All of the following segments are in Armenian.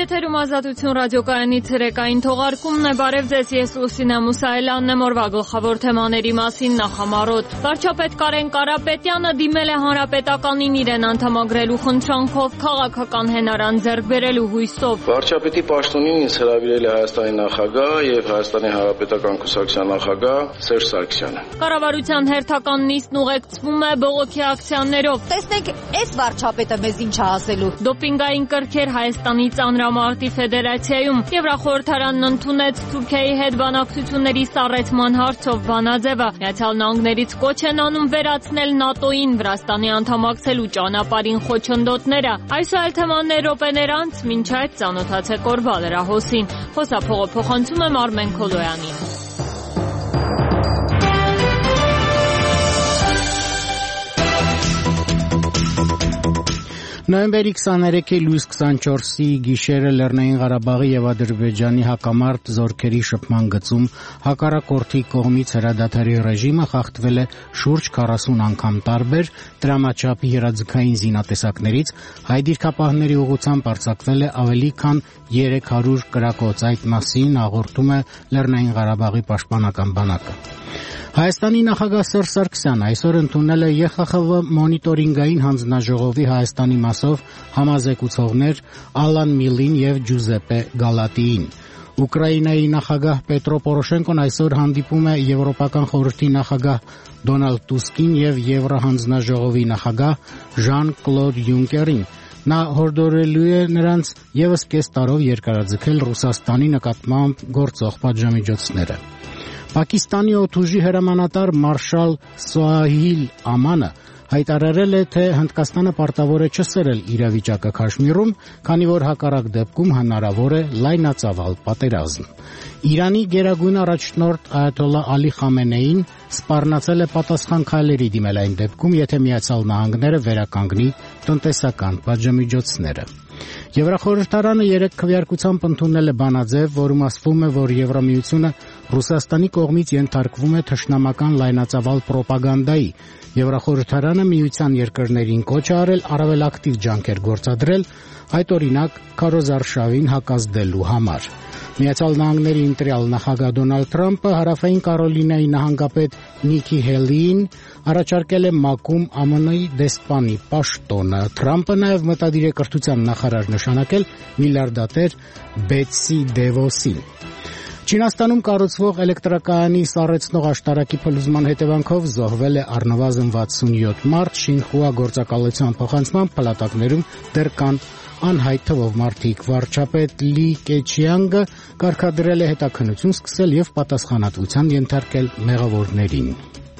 Եթերում Ազատություն ռադիոկայանի ցերեկային թողարկումն է։ Բարև ձեզ, ես Լուսինե Մուսայելյանն եմ։ Օրվա գլխավոր թեմաների մասին նախամարոտ։ Վարչապետ Կարեն Կարապետյանը դիմել է հանրապետականին իրեն անդամագրելու խնդրանքով, քաղաքական հենարան ձեռք բերելու հույսով։ Վարչապետի պաշտոնին ինձ հրավիրել է Հայաստանի նախագահ եւ Հայաստանի հանրապետական կուսակցության նախագահ Սերժ Սարգսյանը։ Կառավարության հերթական նիստն ուղեկցվում է բողոքի ակցիաներով։ Տեսնենք, այս վարչապետը մեզ ինչ է ասելու։ Դոպինգային կրքեր Հայաստանի ծանրամարտի ֆեդերացիայում Եվրախորհրդարանն ընդունեց Թուրքիայի հետ բանակցությունների սառեցման հարցով բանաձևը։ Միացյալ Նահանգներից կոչ են անում վերացնել ՆԱՏՕ-ին Վրաստանի անդամակցելու ճանապարհին խոչընդոտները։ Այսօր թեմաներ րոպեներ անց, մինչ այդ ծանոթացեք օրվա լրահոսին։ Խոսափողը փոխանցում եմ Արմեն Քոլոյանին։ Նոյեմբերի 23-ի լույս 24-ի գիշերը Լեռնային Ղարաբաղի եւ Ադրբեջանի հակամարտ զորքերի շփման գծում հակառակորդի կողմից հրադադարի ռեժիմը խախտվել է շուրջ 40 անգամ տարբեր դրամաչափի երազկային զինատեսակներից, հայ դիրքապահների ուղղությամբ արձակվել է ավելի քան 300 կրակոց, այդ մասին հաղորդում է Լեռնային Ղարաբաղի պաշտպանական բանակը։ Հայաստանի նախագահ Սերժ Սարգսյանը այսօր ընդունել է ԵԽԽՎ մոնիտորինգային հանձնաժողովի Հայաստանի մասով համազեկուցողներ Ալան Միլին եւ Ջուզեպե Գալատիին։ Ուկրաինայի նախագահ Պետրո Պորոշենկոն այսօր հանդիպում է Եվրոպական խորհրդի նախագահ Դոնալդ Տուսկին եւ Եվրահանձնաժողովի նախագահ Ժան-Կլոդ Յունկերին։ Նա հորդորելու է նրանց եւս կես տարով երկարաձգել Ռուսաստանի նկատմամբ գործող պատժամիջոցները։ Պակիստանի օդուժի հրամանատար մարշալ Սոահիլ Ամանը հայտարարել է, թե Հնդկաստանը պարտավոր է չսերել իրավիճակը Քաշմիրում, քանի որ հակառակ դեպքում հնարավոր է լայնածավալ պատերազմ։ Իրանի գերագույն առաջնորդ Այաթոլլահ Ալի Խամենեին սպառնացել է պատասխան քայլերի դիմել այն դեպքում, եթե Միացյալ Նահանգները վերականգնի տնտեսական պատժամիջոցները։ Եվրախորհրդարանը 3 քվեարկությամբ ընդունել է բանաձև, որում ասվում է, որ Եվրամիությունը Ռուսաստանի կողմից ենթարկվում է թշնամական լայնածավալ պրոպագանդայի։ Եվրախորհրդարանը միության երկրներին կոչ է արել առավել ակտիվ ջանքեր գործադրել, այդ օրինակ քարոզարշավին հակազդելու համար։ Միացյալ Նահանգների ընտրյալ նախագահ Դոնալդ Թրամփը Հարավային Կարոլինայի նահանգապետ Նիկի Հելիին առաջարկել է ՄԱԿ-ում ԱՄՆ-ի դեսպանի պաշտոնը։ Թրամփը նաև մտադիր է կրթության նախարար նշանակել միլիարդատեր Բետսի Դևոսին։ Չինաստանում կառուցվող էլեկտրակայանի սառեցնող աշտարակի փլուզման հետևանքով զոհվել է առնվազն 67 մարդ, Շինխուա գործակալության փոխանցման փլատակներում դեռ կան անհայտ թվով մարդիկ։ Վարչապետ Լի Կեչիանգը կարգադրել է հետաքննություն սկսել եւ պատասխանատվության ենթարկել մեղավորներին։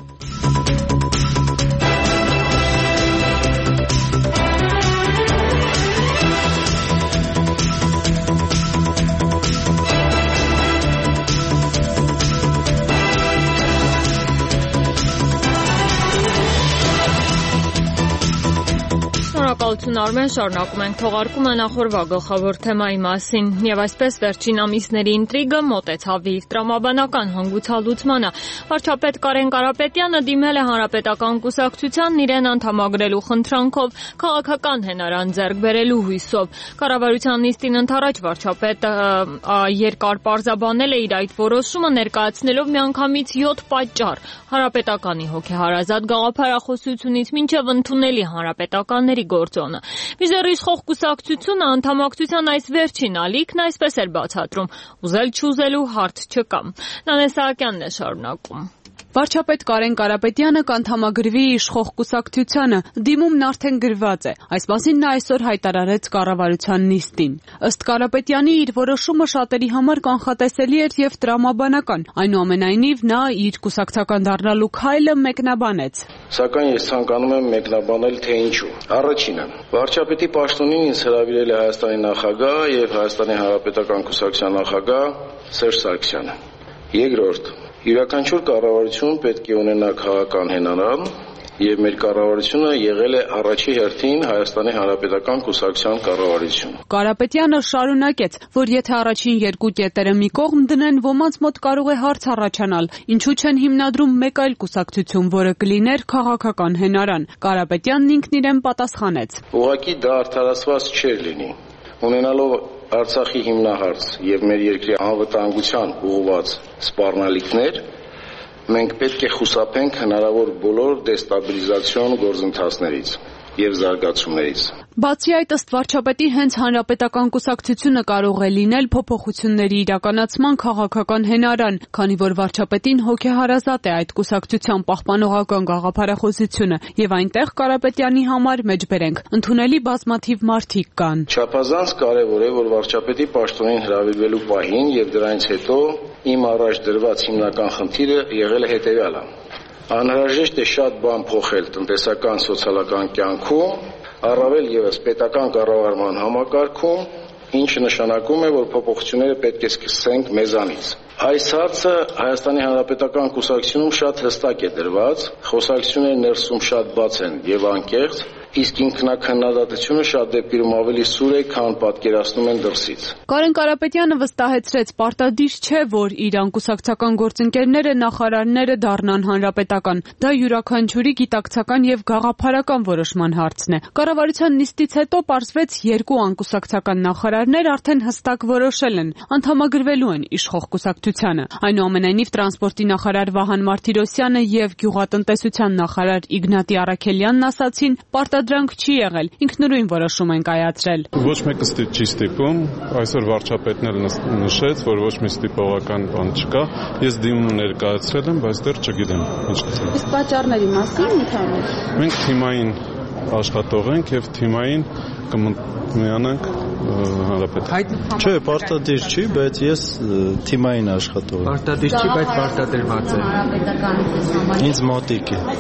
Շնորհակալություն Արմեն, շարունակում ենք թողարկումը նախորդ գլխավոր թեմայի մասին եւ այսպես վերջին ամիսների ինտրիգը մոտեցավ իր տրամաբանական հանգուցալուծմանը։ Վարչապետ Կարեն Կարապետյանը դիմել է հանրապետական կուսակցությանն իրեն անդամագրելու խնդրանքով, քաղաքական հենարան ձեռք բերելու հույսով։ Կառավարության նիստին ընդառաջ վարչապետը երկար պարզաբանել է իր այդ որոշումը, ներկայացնելով միանգամից 7 պատճառ՝ հանրապետականի հոգեհարազատ գաղափարախոսությունից մինչև ընդունելի հանրապետականների գործոնը։ Մինչդեռ իշխող կուսակցությունը անդամակցության այս վերջին ալիքն այսպես էր բացատրում՝ ուզել չուզելու հարց չկա։ Նանե Սահակյանն է շարունակում։ Վարչապետ Կարեն Կարապետյանը կանդամագրվի իշխող կուսակցությանը, դիմումն արդեն գրված է։ Այս մասին նա այսօր հայտարարեց կառավարության նիստին։ Ըստ Կարապետյանի իր որոշումը շատերի համար կանխատեսելի էր եւ տրամաբանական։ Այնուամենայնիվ նա իր կուսակցական դառնալու քայլը մեկնաբանեց։ Սակայն ես ցանկանում եմ մեկնաբանել, թե ինչու։ Առաջինը, վարչապետի պաշտոնին ինձ հրավիրել է Հայաստանի նախագահ եւ Հայաստանի հանրապետական կուսակցության նախագահ Սերժ Սարգսյանը։ Երկրորդ, յուրաքանչյուր կառավարություն պետք է ունենա քաղաքական հենարան եւ մեր կառավարությունը եղել է առաջի հերթին Հայաստանի Հանրապետական կուսակցության կառավարություն։ Կարապետյանը շարունակեց, որ եթե առաջին երկու կետերը մի կողմ դնեն, ոմանց մոտ կարող է հարց առաջանալ, ինչու չեն հիմնադրում մեկ այլ կուսակցություն, որը կլիներ քաղաքական հենարան։ Կարապետյանն ինքն իրեն պատասխանեց. Ուղղակի դա արդարացված չէր լինի։ Ունենալով Արցախի հիմնահարց եւ մեր երկրի անվտանգության ուղղված սպառնալիքներ, մենք պետք է խուսափենք հնարավոր բոլոր դեստաբիլիզացիոն գործընթացներից եւ զարգացումներից։ Բացի այդ, ըստ վարչապետի, հենց հանրապետական կուսակցությունը կարող է լինել փոփոխությունների իրականացման քաղաքական հենարան, քանի որ վարչապետին հոգեհարազատ է այդ կուսակցության պահպանողական գաղափարախոսությունը եւ այնտեղ Կարապետյանի համար մեջբերենք ընդունելի բազմաթիվ մարդիկ կան։ Չափազանց կարեւոր է, որ վարչապետի պաշտոնին հրավիրվելու պահին եւ դրանից հետո իմ առաջ դրված հիմնական խնդիրը եղել է հետեւյալը. անհրաժեշտ է շատ բան փոխել տնտեսական սոցիալական կյանքում, առավել ևս պետական կառավարման համակարգում, ինչը նշանակում է, որ փոփոխությունները պետք է սկսենք մեզանից։ Այս հարցը Հայաստանի Հանրապետական կուսակցությունում շատ հստակ է դրված, խոսակցությունները ներսում շատ բաց են եւ անկեղծ, իսկ ինքնակնդատությունը շատ դեպքերում ավելի սուր է, քան պատկերացնում են դրսից։ Կարեն Կարապետյանը վստահեցրեց, պարտադիր չէ, որ իր անկուսակցական գործընկերները նախարարները դառնան հանրապետական։ Դա յուրաքանչյուրի գիտակցական եւ գաղափարական որոշման հարցն է։ Կառավարության նիստից հետո պարզվեց երկու անկուսակցական նախարարներ արդեն հստակ որոշել են, անդամագրվելու են իշխող կուսակցությանը։ Այնուամենայնիվ տրանսպորտի նախարար Վահան Մարտիրոսյանը եւ գյուղատնտեսության նախարար Իգնատի Առաքելյանն ասացին, պարտադրանք չի եղել, ինքնուրույն որոշում են կայացրել։ Ոչ մեկը չի ստիպում, այսօր վարչապետն էլ նշեց, որ ոչ մի ստիպողական բան չկա։ Ես դիմում ներկայացրել եմ, բայց դեռ չգիտեմ ինչ կլինի։ Իսկ պատճառների մասին ընդհանուր։ Մենք թիմային աշխատող ենք եւ թիմային կմիանանք հանրապետական։ Չէ, պարտադիր չի, բայց ես թիմային աշխատող եմ։ Պարտադիր չի, բայց պարտադրված է։ Ինձ մոտիկ է։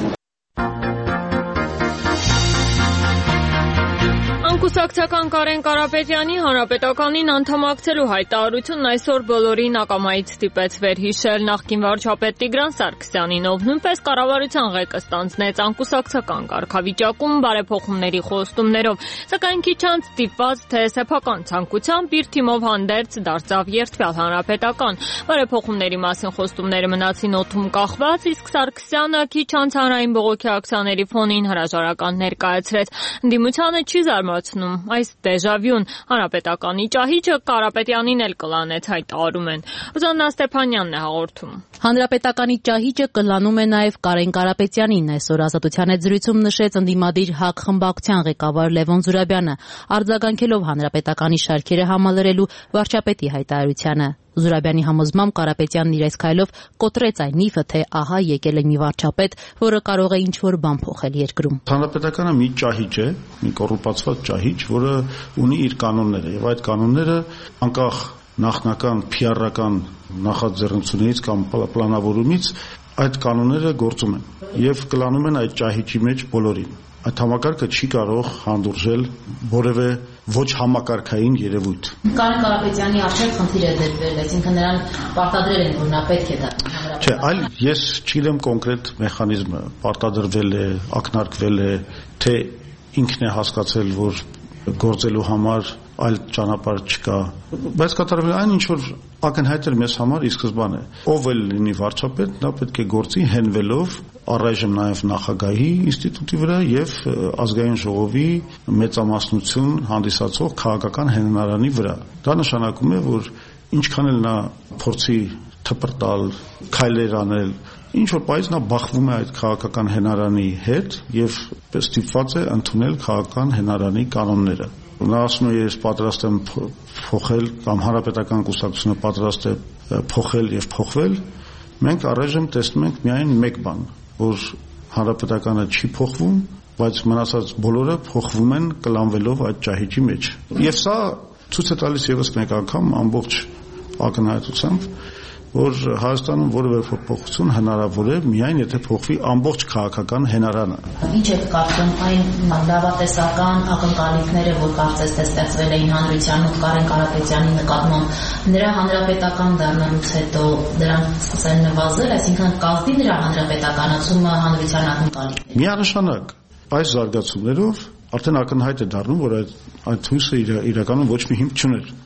Անկուսակցական Կարեն Կարապետյանի հանրապետականին անդամակցելու հայտարարությունն այսօր բոլորին ակամայից ստիպեց վերհիշել նախկին վարչապետ Տիգրան Սարգսյանին, ով նույնպես կառավարության ղեկը ստանձնեց անկուսակցական կարգավիճակում բարեփոխումների խոստումներով, սակայն քիչ անց ստիպված թե սեփական ցանկությամբ իր թիմով հանդերձ դարձավ երդվյալ հանրապետական։ Բարեփոխումների մասին խոստումները մնացին օդում կախված, իսկ Սարգսյանը քիչ անց հանրային բողոքի ակցիաների ֆոնին հրաժարական ներկայացրեց։ Ընդդիմությանը չի զարմացնում այս դեժավյուն, հանրապետականի ճահիճը Կարապետյանին էլ կլանեց, հայտարարում են։ Ռուզաննա Ստեփանյանն է հաղորդում։ Հանրապետականի ճահիճը կլանում է նաև Կարեն Կարապետյանին, այսօր Ազատության հետ զրույցում նշեց ընդդիմադիր ՀԱԿ խմբակցության ղեկավար Լևոն Զուրաբյանը, արձագանքելով հանրապետականի շարքերը համալրելու վարչապետի հայտարարությանը։ Զուրաբյանի համոզմամբ Կարապետյանն իր այս քայլով կոտրեց այն միֆը, թե ահա եկել է մի վարչապետ, որը կարող է ինչ-որ բան փոխել երկրում։ Հանրապետականը մի ճահիճ է, մի կոռուպացված ճահիճ, որը ունի իր կանոնները, եւ այդ կանոնները անկախ նախնական PR-ական նախաձեռնությունից կամ պլանավորումից այդ կանոնները գործում են եւ կլանում են այդ ճահիճի մեջ բոլորին։ Այդ համակարգը չի կարող հանդուրժել որևէ ոչ համակարգային երևույթ։ Կարեն Կարապետյանի արժեք խնդիր է դրվել, այսինքն նրան պարտադրել են, որ նա պետք է դա։ Չէ, այլ ես չգիտեմ կոնկրետ մեխանիզմը, պարտադրվել է, ակնարկվել է, թե ինքն է հասկացել, որ գործելու համար այլ ճանապարհ չկա, բայց կատարվել այն ինչ որ ակնհայտ էր մեզ համար ի սկզբանե։ Ով էլ լինի վարչապետ, նա պետք է գործի հենվելով առայժմ նաև նախագահի ինստիտուտի վրա եւ ազգային ժողովի մեծամասնություն հանդիսացող քաղաքական հենարանի վրա։ Դա նշանակում է, որ ինչքան էլ նա փորձի թպրտալ, քայլեր անել, ինչ որ պայծ նա բախվում է այդ քաղաքական հենարանի հետ եւ ստիպված է ընդունել քաղաքական հենարանի կանոնները։ Նա ասում է, ես պատրաստ եմ փոխել կամ հանրապետական կուսակցությունը պատրաստ է փոխել եւ փոխվել։ Մենք առայժմ տեսնում ենք միայն մեկ բան, որ հանրապետականը չի փոխվում, բայց մնացած բոլորը փոխվում են կլանվելով այդ ճահիճի մեջ։ Եվ սա ցույց է տալիս եւս մեկ անգամ ամբողջ ակնհայտությամբ, որ Հայաստանում որևէ փոփոխություն հնարավոր է միայն եթե փոխվի ամբողջ քաղաքական հենարանը։ Ինչ է կարծում այն լավատեսական ակնկալիքները, որ կարծես թե ստեղծվել էին հանրության ու Կարեն Կարապետյանի նկատմամբ, նրա հանրապետական դառնալուց հետո դրանք սկսեն նվազել, այսինքն կազմի նրա հանրապետականացումը հանրության ակնկալիքները։ Միանշանակ այս զարգացումներով արդեն ակնհայտ է դառնում, որ այդ հույսը իրականում ոչ մի հիմք չուներ։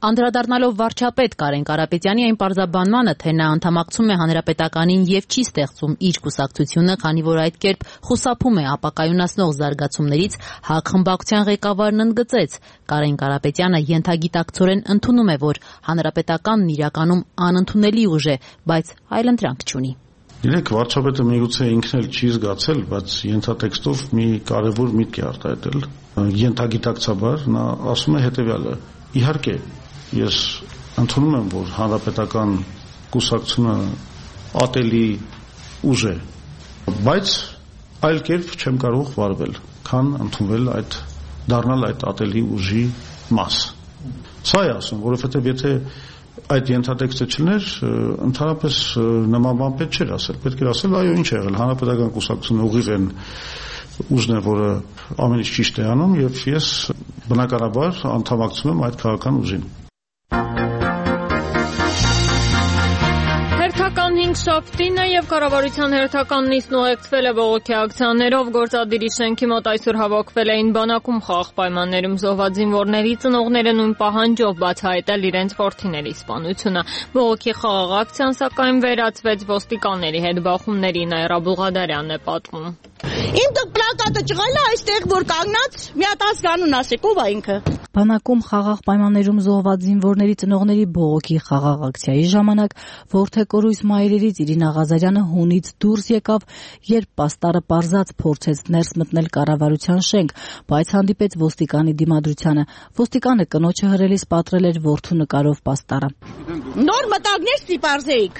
Անդրադառնալով վարչապետ Կարեն Կարապետյանի այն պարզաբանմանը, թե նա անդամակցում է հանրապետականին եւ չի ստեղծում իր կուսակցությունը, քանի որ այդ կերպ խուսափում է ապակայունացնող զարգացումներից, ՀԱԿ խմբակցության ղեկավարն ընդգծեց. Կարեն Կարապետյանը ենթագիտակցորեն ընդունում է, որ հանրապետականն իրականում անընդունելի ուժ է, բայց այլընտրանք չունի։ Իրեք վարչապետը միգուցե ինքն էլ չի զգացել, բայց ենթատեքստով մի կարևոր միտք է արտահայտել։ Ենթագիտակցաբար նա ասում է հետևյալը. իհարկե ես ընդունում եմ, որ հանրապետական կուսակցությունը ատելի ուժ է, բայց այլ կերպ չեմ կարող վարվել, քան ընդունվել դառնալ այդ ատելի ուժի մաս։ Սա է ասում, որովհետև եթե այդ ենթատեքստը չլներ, ընդհանրապես նման բան պետք չէր ասել։ Պետք էր ասել, այո, ինչ է եղել, հանրապետական կուսակցությունը ուղիղ են ուժն է, որը ամեն ինչ ճիշտ է անում, եւ ես բնականաբար անդամակցում եմ այդ քաղաքական ուժին։ Հերթական 5 շաբթին է եւ կառավարության հերթական նիստն ուղեկցվել է բողոքի ակցիաներով, գործադիրի շենքի մոտ այսօր հավաքվել էին բանակում խաղաղ պայմաններում զոհված զինվորների ծնողները նույն պահանջով բացահայտել իրենց որդիների սպանությունը։ Բողոքի խաղաղ ակցիան սակայն վերածվեց ոստիկանների հետ բախումների, Նաիրա Բուղադարյանն է պատմում։ Իմ պլակատը ճղել է այստեղ, որ կանգնած մի հատ ազգանուն ասեք, ով է ինքը։ Բանակում խաղաղ պայմաններում զոհված զինվորների ծնողների բողոքի խաղաղ ակցիայի ժամանակ որդեկորույս մայրերից Իրինա Ղազարյանը հունից դուրս եկավ, երբ պաստառը պարզած փորձեց ներս մտնել կառավարության շենք, բայց հանդիպեց ոստիկանի դիմադրությանը։ Ոստիկանը կնոջը հրելիս պատրել էր որդու նկարով պաստառը։ Նոր մտագներ ստիպարզեիք։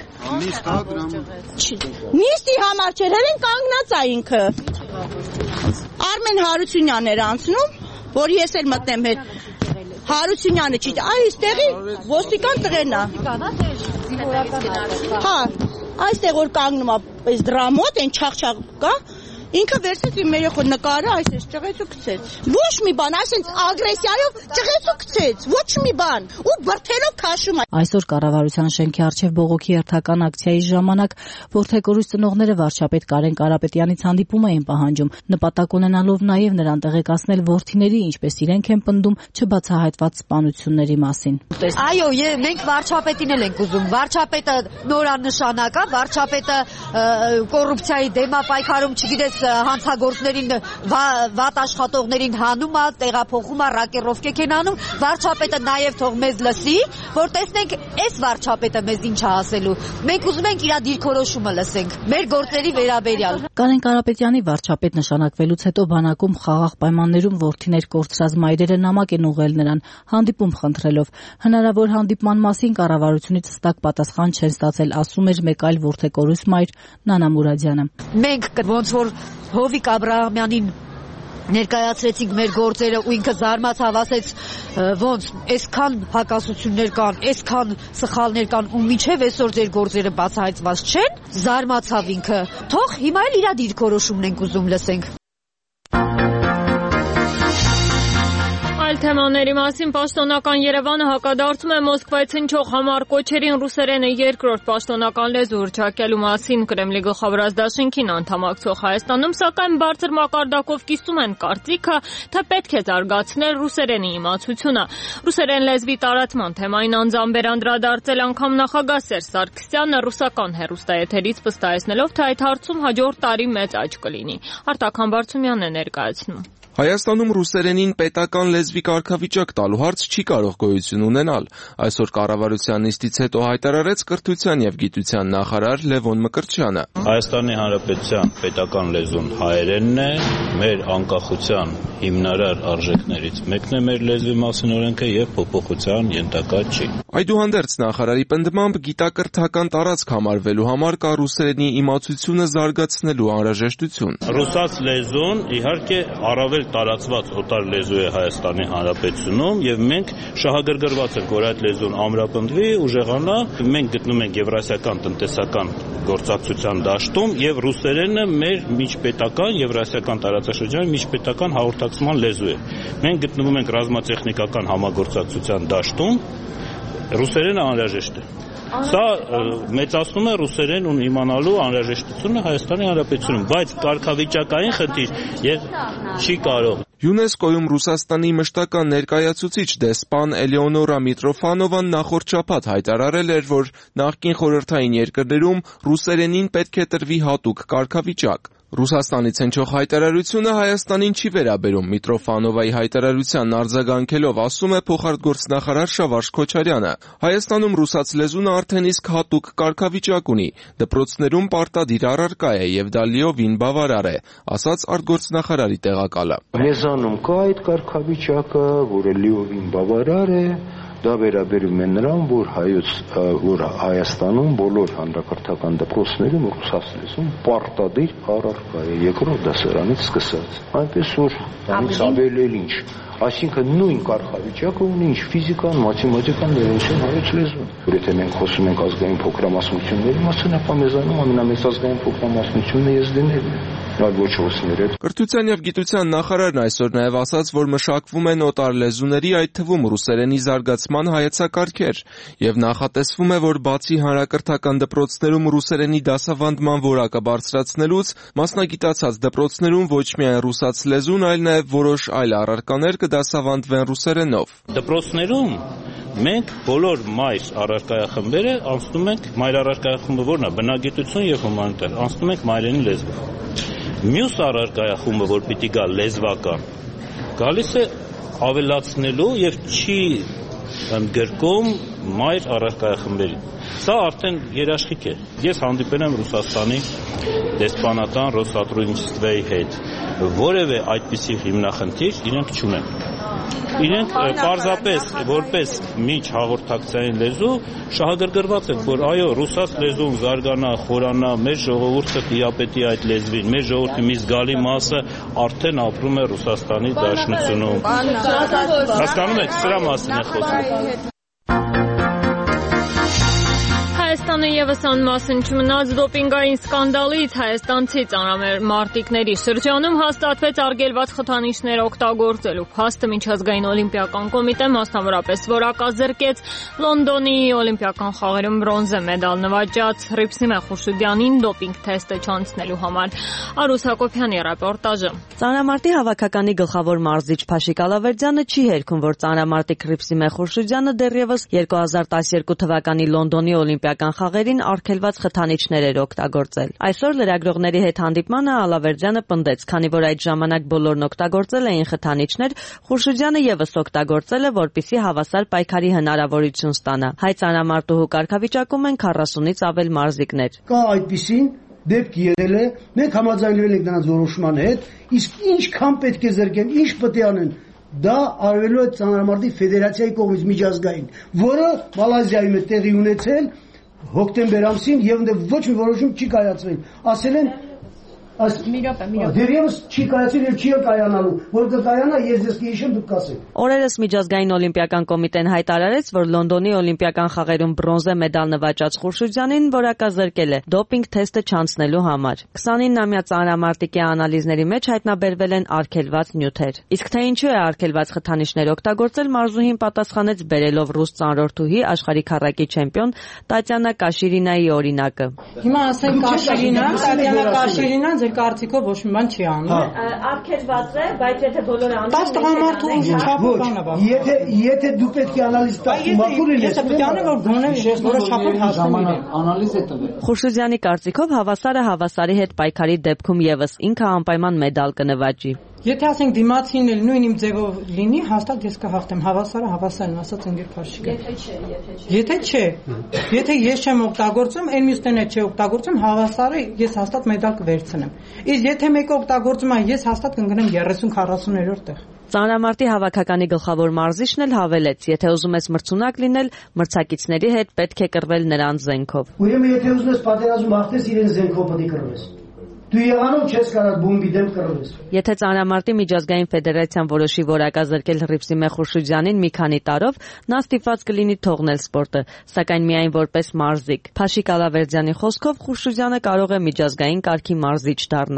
Նիստի համար չէր, հենց կանգնած է ինքը։ Արմեն Հարությունյանն էր անցնում, որ ես էլ մտնեմ հետ։ Հարությունյանը չի, այստեղի ոստիկան տղերն է։ Հա, այստեղ որ կանգնում է, այս դրա մոտ այն չաղ կա, ինքը վերցրեց իմ երեխու նկարը, այսպես ճղեց ու գցեց։ Ոչ մի բան, այսպես ագրեսիայով ճղեց ու գցեց, ոչ մի բան, ու բրդերով քաշում է։ Այսօր կառավարության շենքի առջև բողոքի հերթական ակցիայի ժամանակ որդեկորույս ծնողները վարչապետ Կարեն Կարապետյանից հանդիպում էին պահանջում, նպատակ ունենալով նաև նրան տեղեկացնել որդիների, ինչպես իրենք են պնդում, չբացահայտված սպանությունների մասին։ Այո, մենք վարչապետին էլ ենք ուզում։ Վարչապետը նորանշանակ է, վարչապետը կոռուպցիայի դեմ է պայքարում, չգիտես հանցագործներին, վատ աշխատողներին հանում է, տեղափոխում է, ռակերովկեք են անում, վարչապետը նաև թող մեզ լսի, որ տեսնենք այս վարչապետը մեզ ինչ է ասելու։ Մենք ուզում ենք իր դիրքորոշումը լսենք, մեր գործերի վերաբերյալ։ Կարեն Կարապետյանի վարչապետ նշանակվելուց հետո բանակում խաղաղ պայմաններում որդիներ կորցրած մայրերը նամակ են ուղղել նրան, հանդիպում խնդրելով։ Հնարավոր հանդիպման մասին կառավարությունից հստակ պատասխան չեն ստացել, ասում էր մեկ այլ որդեկորույս մայր Նանա Մուրադյանը։ Մենք ոնց որ Հովիկ Աբրահամյանին ներկայացրեցինք մեր գործերը ու ինքը զարմացավ, ասեց ոնց այսքան հակասություններ կան, այսքան սխալներ կան ու միջև այսօր ձեր գործերը բացահայտված չեն, զարմացավ ինքը։ Թող հիմա էլ իր դիրքորոշումն ենք ուզում լսենք։ Այլ թեմաների մասին պաշտոնական Երևանը հակադարձում է Մոսկվայից հնչող համառ կոչերին ռուսերենը երկրորդ պաշտոնական լեզու հռչակելու մասին Կրեմլի գլխավոր դաշինքին անդամակցող Հայաստանում, սակայն բարձր մակարդակով կիսում են կարծիքը, թե պետք է զարգացնել ռուսերենի իմացությունը։ Ռուսերեն լեզվի տարածման թեմային անձամբ անդրադարձել անգամ նախագահ Սերժ Սարգսյանը ռուսական հեռուստաեթերից վստահեցնելով, թե այդ հարցում հաջորդ տարի մեծ աճ կլինի։ Արտակ Համբարձումյանն է ներկայացնում։ Հայաստանում ռուսերենին պետական լեզվի կարգավիճակ տալու հարց չի կարող գոյություն ունենալ։ Այսօր կառավարության նիստից հետո հայտարարեց Կրթության եւ Գիտության նախարար Լևոն Մկրտչյանը։ Հայաստանի Հանրապետության պետական լեզուն հայերենն է, մեր անկախության հիմնարար արժեքներից մեկն է մեր լեզվի մասին օրենքը եւ փոփոխության ենթակա չի։ Այդուհանդերձ նախարարի պնդմամբ գիտակրթական տարածք համարվելու համար կա ռուսերենի իմացությունը զարգացնելու անհրաժեշտություն։ Ռուսաց լեզուն իհարկե առավել տարածված օտար լեզու է Հայաստանի Հանրապետությունում եւ մենք շահագրգռված ենք, որ այդ լեզուն ամրապնդվի, ուժեղանա։ Մենք գտնում ենք եվրասիական տնտեսական գործակցության դաշտում եւ ռուսերենը մեր միջպետական եվրասիական տարածաշրջանի միջպետական հաղորդակցման լեզու է։ Մենք գտնվում ենք ռազմատեխնիկական համագործակցության դաշտում, ռուսերենը անհրաժեշտ է։ Սա մեծացնում է ռուսերեն իմանալու անհրաժեշտությունը Հայաստանի Հանրապետությունում, բայց կարգավիճակային խնդիր եւ չի կարող։ ՅՈՒՆԵՍԿՕ-ում Ռուսաստանի մշտական ներկայացուցիչ դեսպան Էլեոնորա Միտրոֆանովան նախորդ շաբաթ հայտարարել էր, որ նախկին խորհրդային երկրներում ռուսերենին պետք է տրվի հատուկ կարգավիճակ։ Ռուսաստանից հնչող հայտարարությունը Հայաստանին չի վերաբերում։ Միտրոֆանովայի հայտարարությանն արձագանքելով ասում է փոխարտգործնախարար Շավարժ Քոչարյանը. Հայաստանում ռուսաց լեզուն արդեն իսկ հատուկ կարգավիճակ ունի, դպրոցներում պարտադիր առարկա է եւ դա լիովին բավարար է, ասաց արտգործնախարարի տեղակալը։ Մեզանում կա այդ կարգավիճակը, որը լիովին բավարար է, դա վերաբերում է նրան, որ Հայաստանում բոլոր հանրակրթական դպրոցներում ռուսաց լեզուն պարտադիր առարկա է, երկրորդ դասարանից սկսած։ Այնպես որ դրանից ավել էլ ինչ, այսինքն նույն կարգավիճակը ունի, ինչ ֆիզիկան, մաթեմատիկան, երևույթին հայոց լեզուն։ Որ եթե մենք խոսում ենք ազգային փոքրամասնությունների մասին, ապա մեզանում ամենամեծ ազգային փոքրամասնությունը եզդիներն են։ Կրթության եւ գիտության նախարարն այսօր նաեւ ասաց, որ մշակվում են օտար լեզուների, այդ թվում ռուսերենի զարգացման հայեցակարգեր, եւ նախատեսվում է, որ բացի հանրակրթական դպրոցներում ռուսերենի դասավանդման որակը բարձրացնելուց, մասնագիտացած դպրոցներում ոչ միայն ռուսաց լեզուն, այլ նաեւ որոշ այլ առարկաներ կդասավանդվեն ռուսերենով։ Դպրոցներում մենք բոլոր մայր առարկայախմբերը անցնում ենք, մայր առարկայախումբը որն է, բնագիտություն եւ հումանիտար, անցնում ենք մայրենի լեզվով։ Մյուս առարկայախումբը, որ պիտի գա լեզվական, գալիս է ավելացնելու եւ չի ընդգրկում մայր առարկայախմբերին։ Սա արդեն երաշխիք է։ Ես հանդիպել եմ Ռուսաստանի դեսպանատան Ռոսատրուդնիչествի հետ։ Որևէ այդպիսի հիմնախնդիր իրենք չունեն։ Իրենք պարզապես որպես միջ հաղորդակցային լեզու շահագրգռված են, որ այո, ռուսաց լեզուն զարգանա, խորանա, մեր ժողովուրդը տիրապետի այդ լեզվին, մեր ժողովրդի մի զգալի մասը արդեն ապրում է Ռուսաստանի Դաշնությունում։ Հասկանում եք, սրա մասին է խոսքը։ Հայաստանը եւս անմասն չմնաց դոպինգային սկանդալից հայաստանցի ծանրամարտիկների շրջանում հաստատվեց արգելված խթանիչներ օգտագործելու փաստը միջազգային օլիմպիական կոմիտե մասնավորապես որակազրկեց Լոնդոնի օլիմպիական խաղերում բրոնզե մեդալ նվաճած Հռիփսիմե Խուրշուդյանին դոպինգ թեստը չանցնելու համար։ Արուս Հակոբյանի ռեպորտաժը։ Ծանրամարտի հավաքականի գլխավոր մարզիչ Փաշիկ Ալավերդյանը չի հերքում, որ ծանրամարտիկ Հռիփսիմե Խուրշուդյանը դեռևս 2012 թվականի Լոնդոնի օլիմպիական խաղերին արգելված խթանիչներ էր օգտագործել։ Այսօր լրագրողների հետ հանդիպմանը Ալավերդյանը պնդեց, քանի որ այդ ժամանակ բոլորն օգտագործել էին խթանիչներ, Խուրշուդյանը եւս օգտագործել է, որպեսզի հավասար պայքարի հնարավորություն ստանա։ Հայ ծանրամարտուհու կարգավիճակում են 40-ից ավել մարզիկներ։ Կա այդպիսին դեպք եղել է, մենք համաձայնվել ենք նրանց որոշման հետ, իսկ ինչքան պետք է զրկեն, ինչ պետք է անեն, դա արվելու է ծանրամարտի ֆեդերացիայի կողմից միջազգային, որը Մալազիայում է տեղի ունեցել հոկտեմբեր ամսին եւ ոչ մի որոշում չի կայացվել։ Ասել են դերևս չի կայացել եւ չի կայանալու, որ կկայանա, ես կհիշեմ, դուք կասեք։ Օրերս միջազգային օլիմպիական կոմիտեն հայտարարեց, որ Լոնդոնի օլիմպիական խաղերում բրոնզե մեդալ նվաճած Խուրշուդյանին որակազրկել է դոպինգ թեստը չանցնելու համար։ 29-ամյա ծանրամարտիկի անալիզների մեջ հայտնաբերվել են արգելված նյութեր։ Իսկ թե ինչու է արգելված խթանիչներ օգտագործել, մարզուհին պատասխանեց բերելով ռուս ծանրորդուհի աշխարհի քառակի չեմպիոն Տատյանա Կաշիրինայի օրինակը։ Հիմա ասենք Տատյանա Կաշիրինան ձեր կարծիքով ոչ մի բան չի անում։ Արգելված է, բայց եթե բոլորը անում են, տղամարդու չափով բան է բախում։ Եթե դու պետք է անալիզ տաք, մաքուր լինես, ես պետք է անեմ, որ գոնե որոշապով հասնում եմ։ Անալիզ է տվել։ Խուրշուդյանի կարծիքով հավասարը հավասարի հետ պայքարի դեպքում եւս ինքը անպայման մեդալ կնվաճի։ Եթե ասենք դիմացին էլ նույն իմ ձևով լինի, հաստատ ես կհաղթեմ։ Հավասարը հավասարն ասած ընկեր Փաշիկը։ Եթե չէ։ Եթե ես չեմ օգտագործում, այն մյուսներն էլ չի օգտագործում, հավասարը ես հաստատ մեդալ կվերցնեմ։ Իսկ եթե մեկը օգտագործում է, ես հաստատ կընկնեմ 30-40-րդ տեղ։ Ծանրամարտի հավաքականի գլխավոր մարզիչն էլ հավելեց, եթե ուզում ես մրցունակ լինել, մրցակիցների հետ պետք է կռվել նրանց զենքով։ Ուրեմն եթե ուզում ես պատերազմ հաղթես, իրեն զենքով պետք է կռվես։ Դու եղանով չես կարող բոմբի դեմ կռվես։ Եթե ծանրամարտի միջազգային ֆեդերացիան որոշի որակազրկել Հռիփսիմե Խուրշուդյանին մի քանի տարով, նա ստիպված կլինի թողնել սպորտը, սակայն միայն որպես մարզիկ։ Փաշիկ Ալավերդյանի խոսքով Խուրշուդյանը կարող է միջազգային կարգի մարզիչ դառնալ։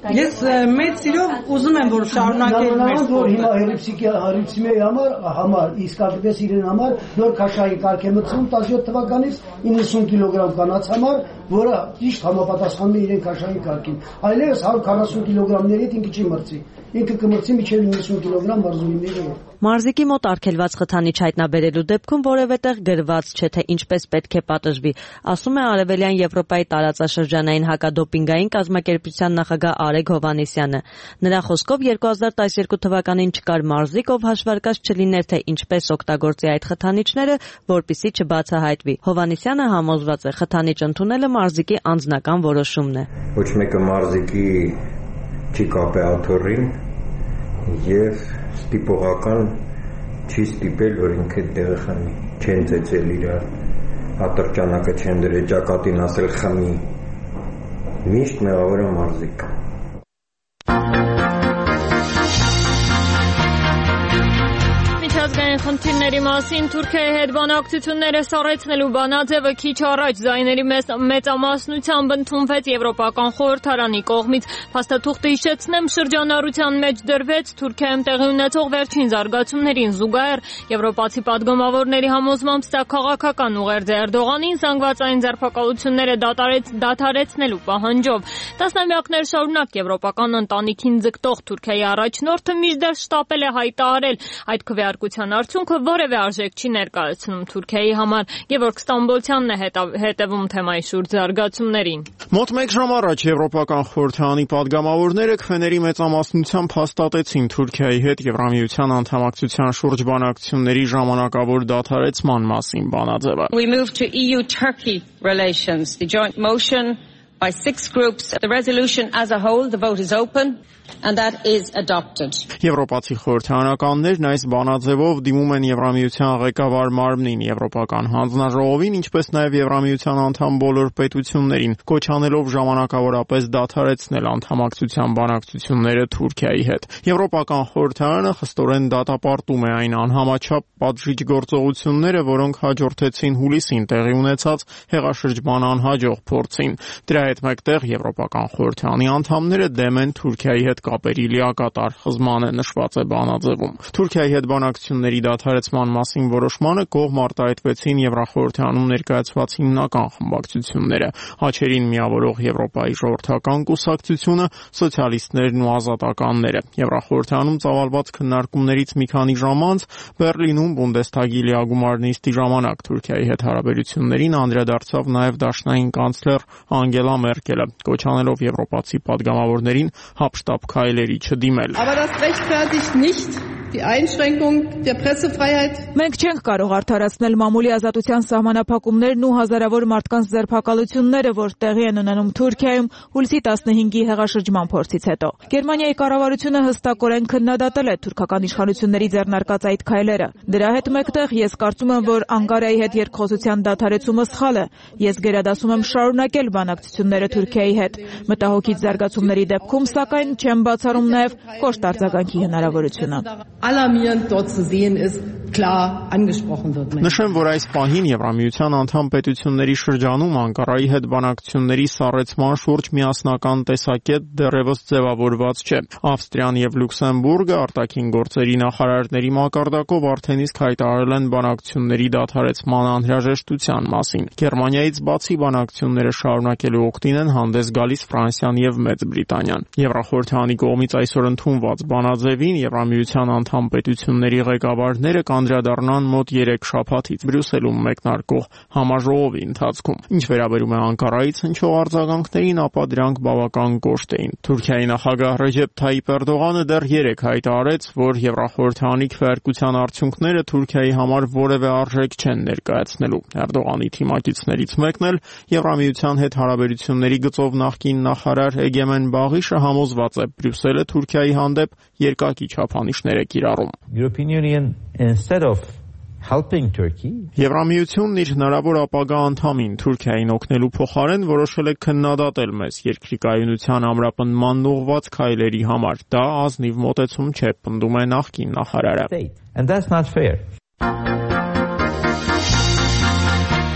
Ես մեծ սիրով ուզում եմ որ շարունակել մեր որ հիմա հերիպսիմի համար իսկապես իրեն համար նոր քաշային կարգ է մտցում 17 թվականից 90 կիլոգրամ կանանց համար, որը ճիշտ համապատասխանում է իրեն քաշային կարգին։ Այլևս 140 կիլոգրամների հետ ինքը չի մրցի։ Ինքը կմրցի մինչև 90 կիլոգրամ մարզումների հետ։ Մարզիկի մոտ արգելված խթանիչ հայտնաբերելու դեպքում որևէ տեղ գրված չէ, թե ինչպես պետք է պատժվի, ասում է Արևելյան Եվրոպայի տարածաշրջանային հակադոպինգային կազմակերպության նախագահ Արեգ Հովհաննիսյանը։ Նրա խոսքով 2012 թվականին չկար մարզիկ, ով հաշվարկած չլիներ, թե ինչպես օգտագործի այդ խթանիչները, որպեսզի չբացահայտվի։ Հովհաննիսյանը համոզված է, խթանիչ ընդունելը մարզիկի անձնական որոշումն է։ Ոչ մեկը մարզիկի չի կապեաթորին եւ ստիպողական չի ստիպել, որ ինքը տեղը խմի, չեն ծեծել իր ատրճանակը, չեն դրել ճակատին ասել խմի, միշտ մեղավորը մարզիկ։ Միջազգային խնդիրների մասին Թուրքիայի հետ բանակցությունները սառեցնելու բանաձևը քիչ առաջ ձայների մեծամասնությամբ ընդունվեց Եվրոպական խորհրդարանի կողմից։ Փաստաթուղթը հիշեցնեմ շրջանառության մեջ դրվեց Թուրքիայում տեղի ունեցող վերջին զարգացումներին զուգահեռ եվրոպացի падգամավորների համոզմամբ սա քաղաքական ուղերձ է Էրդողանին զանգվածային ձերբակալությունները դադարեցնելու պահանջով։ Տասնամյակներ շարունակ եվրոպական ընտանիքին ձգտող Թուրքիայի առաջնորդը մինչդեռ շտապել է հայտարարել այդ քվեարկության արդյունքը որևէ արժեք չի ներկայացնում Թուրքիայի համար։ Գևորգ Ստամբոլցյանն է հետևում թեմայի շուրջ զարգացումներին։ Մոտ մեկ ժամ առաջ Եվրոպական խորհրդարանի падգամավորները քվեների մեծամասնությամբ հաստատեցին Թուրքիայի հետ Եվրամիության անդամակցության շուրջ բանակցությունների ժամանակավոր դադարեցման մասին բանաձևը։ We move to EU-Turkey relations. The joint motion by 6 groups. The resolution as a whole, the vote is open. And that is adopted. Եվրոպացի խորհրդարանականներն այս բանաձևով դիմում են Եվրամիության ղեկավար մարմնին, Եվրոպական հանձնաժողովին, ինչպես նաև Եվրամիության անդամ բոլոր պետություններին, կոչ անելով ժամանակավորապես դադարեցնել անդամակցության բանակցությունները Թուրքիայի հետ։ Եվրոպական խորհրդարանը խստորեն դատապարտում է այն անհամաչափ պատժիչ գործողությունները, որոնք հաջորդեցին հուլիսին տեղի ունեցած հեղաշրջման անհաջող փորձին։ Դրա հետ մեկտեղ Եվրոպական խորհրդարանի անդամները դեմ են Թուրքիայի հետ կապերի լիակատար խզմանը նշված է բանաձևում։ Թուրքիայի հետ բանակցությունների դադարեցման մասին որոշմանը կողմ արտահայտվեցին Եվրախորհրդարանում ներկայացված հիմնական խմբակցությունները՝ հաչերին միավորող Եվրոպայի ժողովրդական կուսակցությունը, սոցիալիստներն ու ազատականները։ Եվրախորհրդարանում ծավալված քննարկումներից մի քանի ժամ անց Բեռլինում Բունդեսթագի լիագումար նիստի ժամանակ Թուրքիայի հետ հարաբերություններին անդրադարձավ նաև դաշնային կանցլեր Անգելա Մերկելը, կոչ անելով եվրոպացի падգամավորներին հապշտապ քայլերի չդիմել։ Aber das rechtfertigt nicht die Einschränkung der Pressefreiheit. Մենք չենք կարող արդարացնել մամուլի ազատության սահմանափակումներն ու հազարավոր մարդկանց ձերբակալությունները, որ տեղի են ունենում Թուրքիայում հուլիսի 15-ի հեղաշրջման փորձից հետո։ Գերմանիայի կառավարությունը հստակորեն քննադատել է թուրքական իշխանությունների ձեռնարկած այդ քայլերը։ Դրա հետ մեկտեղ ես կարծում եմ, որ Անկարայի հետ երկխոսության դադարեցումը սխալ է։ Ես գերադասում եմ շարունակել բանակցությունները Թուրքիայի հետ։ Մտահոգիչ զարգացումների դեպքում, սակայն, չեմ բացառում նաև կոշտ արձագանքի հնարավորությունը։ Alarmierend dort zu sehen ist, klar angesprochen wird. Նշեմ, որ այս պահին Եվրամիության անդամ պետությունների շրջանում Անկարայի հետ բանակցությունների սառեցման շուրջ միասնական տեսակետ դեռևս ձևավորված չէ։ Ավստրիան եւ Լյուքսեմբուրգը արտաքին գործերի նախարարների մակարդակով արդեն իսկ հայտարարել են բանակցությունների դադարեցման անհրաժեշտության մասին։ Գերմանիայից բացի բանակցությունները շարունակելու օգտին են հանդես գալիս Ֆրանսիան եւ Մեծ Բրիտանիան։ Եվրախորհրդարանի կողմից այսօր ընդունված բանաձևին Եվրամիության անդամ պետությունների ղեկավարները կանդրադառնան մոտ 3 շաբաթից Բրյուսելում մեկնարկող համաժողովի ընթացքում։ Ինչ վերաբերում է Անկարայից հնչող արձագանքներին, ապա դրանք բավական կոշտ էին։ Թուրքիայի նախագահ Ռեջեփ Թայիպ Էրդողանը դեռ 3 հայտարարեց, որ Եվրախորհրդարանի քվեարկության արդյունքները Թուրքիայի համար որևէ արժեք չեն ներկայացնելու։ Էրդողանի թիմակիցներից մեկն էլ Եվրամիության հետ հարաբերությունների գծով նախկին նախարար Էգեմեն Բաղիշը համոզված է, Բրյուսելը Թուրքիայի հանդեպ երկակի չափանիշներ է կիրառում։ European Union, instead of helping Turkey, Եվրամիությունն իր հնարավոր ապագա անդամին Թուրքիային օգնելու փոխարեն որոշել է քննադատել մեզ երկրի կայունության ամրապնդման ուղղված քայլերի համար։ Դա ազնիվ մոտեցում չէ, պնդում է նախկին նախարարը։ and that's not fair.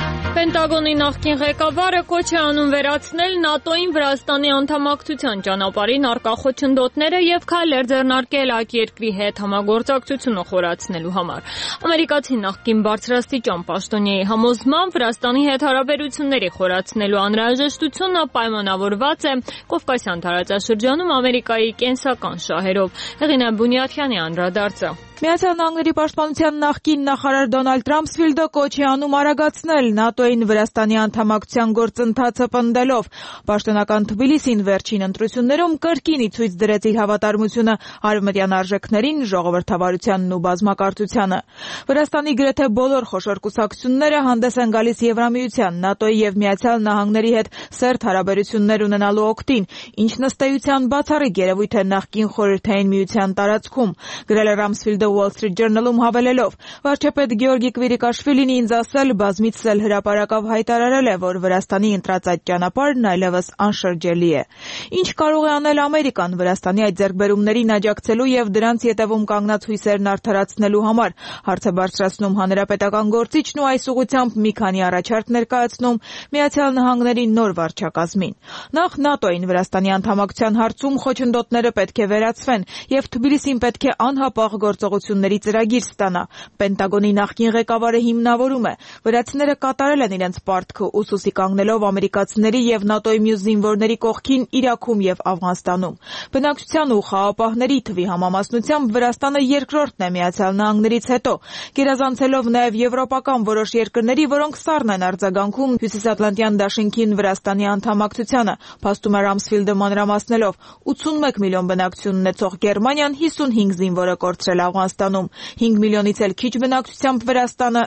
Պենտագոնի նախկին ղեկավարը կոչ է անում վերացնել ՆԱՏՕ-ին Վրաստանի անդամակցության ճանապարհին առկա խոչընդոտները եւ քայլեր ձեռնարկել այդ երկրի հետ համագործակցությունը խորացնելու համար։ Ամերիկացի նախկին բարձրաստիճան պաշտոնյայի համոզմամբ Վրաստանի հետ հարաբերությունների խորացնելու անհրաժեշտությունը պայմանավորված է Կովկասյան տարածաշրջանում Ամերիկայի կենսական շահերով։ Հեղինե Բունյաթյանի անդրադարձը։ Միացյալ Նահանգների պաշտպանության նախկին նախարար Դոնալդ Ռամսֆիլդը կոչ է անում արագացնել ՆԱՏՕ-ին Վրաստանի անդամակցության գործընթացը պնդելով։ Պաշտոնական Թբիլիսին վերջին ընտրություններում կրկին ի ցույց դրեց իր հավատարմությունը արևմտյան արժեքներին, ժողովրդավարությանն ու բազմակարծությանը։ Վրաստանի գրեթե բոլոր խոշոր կուսակցությունները հանդես են գալիս Եվրամիության, ՆԱՏՕ-ի եւ Միացյալ Նահանգների հետ սերտ հարաբերություններ ունենալու օգտին, ինչ նստեյության բացառիկ երևույթ է նախկին Խորհրդային Միության տարածքում, գրել է Ռամսֆիլդը Wall Street Journal-ում հավելելով. վարչապետ Գեորգի Կվիրիկաշվիլին ինձ ասել, բազմիցս էլ հրապարակավ հայտարարել է, որ Վրաստանի ընտրած այդ ճանապարհն այլևս անշրջելի է։ Ինչ կարող է անել Ամերիկան Վրաստանի այդ ձեռքբերումներին աջակցելու եւ դրանց ետևում կանգնած հույսերն արդարացնելու համար, հարց է բարձրացնում հանրապետական գործիչն ու այս ուղղությամբ մի քանի առաջարկ ներկայացնում Միացյալ Նահանգների նոր վարչակազմին։ Նախ ՆԱՏՕ-ին Վրաստանի անդամակցության հարցում խոչընդոտները պետք է վերացվեն եւ Թբիլիսին պետք է անհապաղ գործողությունների ծրագիր ստանա։ Պենտագոնի նախկին ղեկավարը հիմնավորում է. վրացիները կատարել են իրենց պարտքը ուսուսի կանգնելով ամերիկացիների եւ ՆԱՏՕ-ի մյուս զինվորների կողքին Իրաքում եւ Աֆղանստանում։ Բնակչության ու խաղապահների թվի համամասնությամբ Վրաստանը երկրորդն է Միացյալ Նահանգներից հետո, գերազանցելով նաեւ եվրոպական որոշ երկրների, որոնք սառն են արձագանքում Հյուսիսատլանտյան դաշինքին Վրաստանի անդամակցությանը, փաստում է Ռամսֆիլդը մանրամասնելով. 81 միլիոն բնակչություն ունեցող Գերմանիան 55 զինվոր է կորցրել Աֆղանստանում, 5 միլիոնից էլ քիչ բնակչությամբ Վրաստանը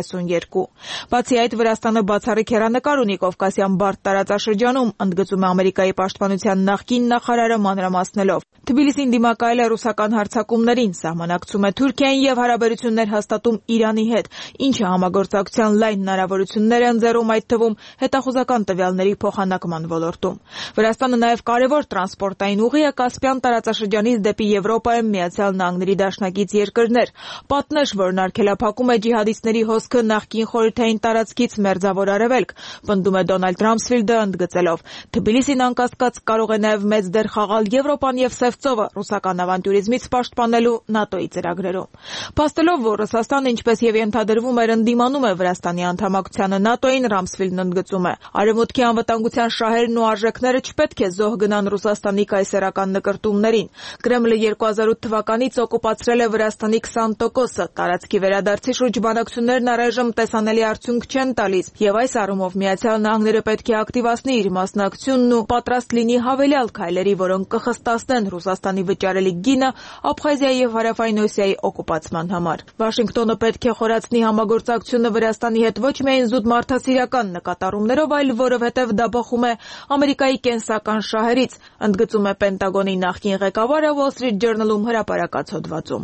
32։ Բացի այդ, Վրաստանը բացառիկ հեռանկար ունի Կովկասյան բարդ տարածաշրջանում, ընդգծում է Ամերիկայի պաշտպանության նախկին նախարարը մանրամասնելով. Թբիլիսին դիմակայել է ռուսական հարձակումներին, սահմանակցում է Թուրքիային եւ հարաբերություններ հաստատում Իրանի հետ, ինչը համագործակցության լայն հնարավորություններ է ընձեռում այդ թվում հետախուզական տվյալների փոխանակման ոլորտում։ Վրաստանը նաեւ կարևոր տրանսպորտային ուղի է Կասպյան տարածաշրջանից դեպի Եվրոպայում Միացյալ Նահանգների դաշնակից երկրներ, պատնեշ, որն արգելափակում է ջիհադիստների հոսքը նախկին խորհրդային տարածքից Մերձավոր Արևելք, պնդում է Դոնալդ Ռամսֆիլդը ընդգծելով. Թբիլիսին անկասկած կարող է նաև մեծ դեր խաղալ Եվրոպան եւ Սև ծովը ռուսական ավանտյուրիզմից պաշտպանելու ՆԱՏՕ-ի ծրագրերում։ Փաստելով, որ Ռուսաստանը, ինչպես եւ ենթադրվում էր, ընդդիմանում է Վրաստանի անդամակցությանը ՆԱՏՕ-ին, Ռամսֆիլդն ընդգծում է. արևմուտքի անվտանգության շահերն ու արժեքները չպետք է զոհ գնան Ռուսաստանի կայսերական նկրտումներին։ Կրեմլը 2008 թվականից օկուպացրել է Վրաստանի 20%-ը, տարածքի վերադարձի շուրջ բանակցություններն առայժմ տեսանելի արդյունք չեն տալիս, եւ այս առումով Միացյալ Նահանգները պետք է ակտիվացնի իր մասնակցությունն ու պատրաստ լինի հավելյալ քայլերի, որոնք կխստացնեն Ռուսաստանի վճարելի գինը Աբխազիայի եւ Հարավային Օսիայի օկուպացման համար։ Վաշինգտոնը պետք է խորացնի համագործակցությունը Վրաստանի հետ ոչ միայն զուտ մարդասիրական նկատառումներով, այլ որովհետեւ դա բխում է Ամերիկայի կենսական շահերից, ընդգծում է Պենտագոնի նախկին ղեկավարը Wall Street Journal-ում հրապարակած հոդվածում։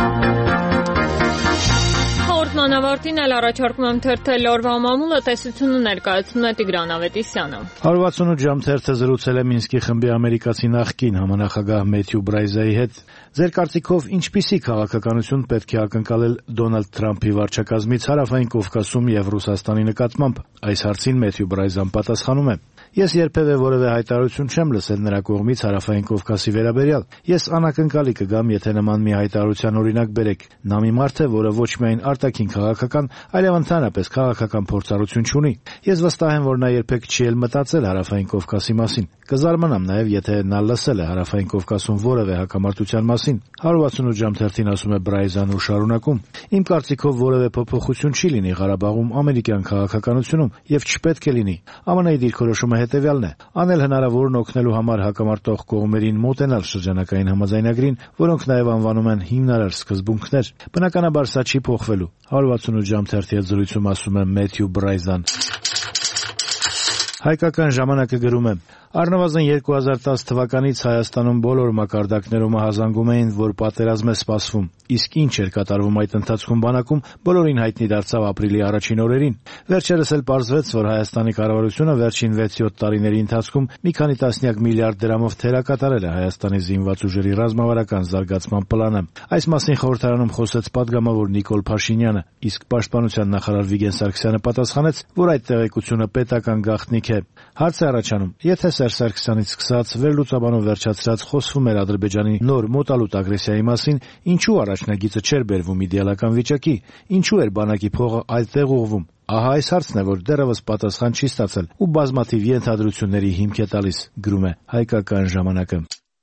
Հաղորդման ավարտին էլ առաջարկում եմ թերթել օրվա մամուլը, տեսությունը ներկայացնում է Տիգրան Ավետիսյանը։ 168 ժամ թերթը զրուցել է Մինսկի խմբի ամերիկացի նախկին համանախագահ Մեթյու Բրայզայի հետ։ Ձեր կարծիքով ինչպիսի քաղաքականություն պետք է ակնկալել Դոնալդ Թրամփի վարչակազմից Հարավային Կովկասում եւ Ռուսաստանի նկատմամբ։ Այս հարցին Մեթյու Բրայզան պատասխանում է. Ես երբևէ որևէ հայտարարություն չեմ լսել նրա կողմից Հարավային Կովկասի վերաբերյալ։ Ես անակնկալի կգամ, եթե նման մի հայտարարության օրինակ բերեք։ Նա մի մարդ է, որը ոչ միայն արտաքին քաղաքական, այլև ընդհանրապես քաղաքական փորձառություն չունի։ Ես վստահ եմ, որ նա երբեք չի էլ մտածել Հարավային Կովկասի մասին։ Կզարմանամ նաև, եթե նա լսել է Հարավային Կովկասում որևէ հակամարտության մասին։ 168 ժամ թերթին ասում է Բրայզան ու շարունակում. Իմ կարծիքով որևէ փոփոխություն չի լինի Ղարաբաղում ամերիկյան քաղաքականությունում եւ չպետք է լինի։ ԱՄՆ-ի դիրքորոշումը հետևյալն է. անել հնարավորն օգնելու համար հակամարտող կողմերին մոտենալ շրջանակային համաձայնագրին, որոնք նաև անվանում են հիմնարար սկզբունքներ։ Բնականաբար սա չի փոխվելու։ 168 ժամ թերթի հետ զրույցում ասում է Մեթյու Բրայզան։ Հայկական ժամանակը գրում է. Առնվազն 2010 թվականից Հայաստանում բոլոր մակարդակներում ահազանգում էին, որ պատերազմ է սպասվում, իսկ ինչ էր կատարվում այդ ընթացքում բանակում, բոլորին հայտնի դարձավ ապրիլի առաջին օրերին։ Վերջերս էլ պարզվեց, որ Հայաստանի կառավարությունը վերջին 6-7 տարիների ընթացքում մի քանի տասնյակ միլիարդ դրամով թերակատարել է Հայաստանի զինված ուժերի ռազմավարական զարգացման պլանը։ Այս մասին խորհրդարանում խոսեց պատգամավոր Նիկոլ Փաշինյանը, իսկ պաշտպանության նախարար Վիգեն Սարգսյանը պատասխանեց, որ այդ տեղեկությունը պետական գաղտնիք է։ Հարց է առաջանում, եթե Սերժ Սարգսյանից սկսած վերլուծաբանով վերջացրած խոսվում էր Ադրբեջանի նոր մոտալուտ ագրեսիայի մասին, ինչու առաջնագիծը չէր բերվում իդեալական վիճակի, ինչու էր բանակի փողը այդտեղ ուղղվում։ Ահա այս հարցն է, որ դեռևս պատասխան չի ստացել ու բազմաթիվ ենթադրությունների հիմք է տալիս, գրում է Հայկական ժամանակը։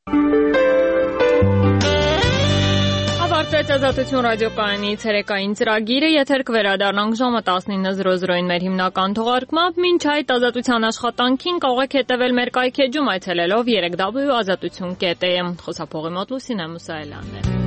Ավարտվեց Ազատություն ռադիոկայանի ցերեկային ծրագիրը, եթեր կվերադառնանք ժամը 19:00-ին մեր հիմնական թողարկմամբ։ Մինչ այդ ազատության աշխատանքին կարող եք հետևել մեր կայքեջում այցելելով www.azatutun.am։ Խոսափողի մոտ Լուսինե Մուսայելյանն է։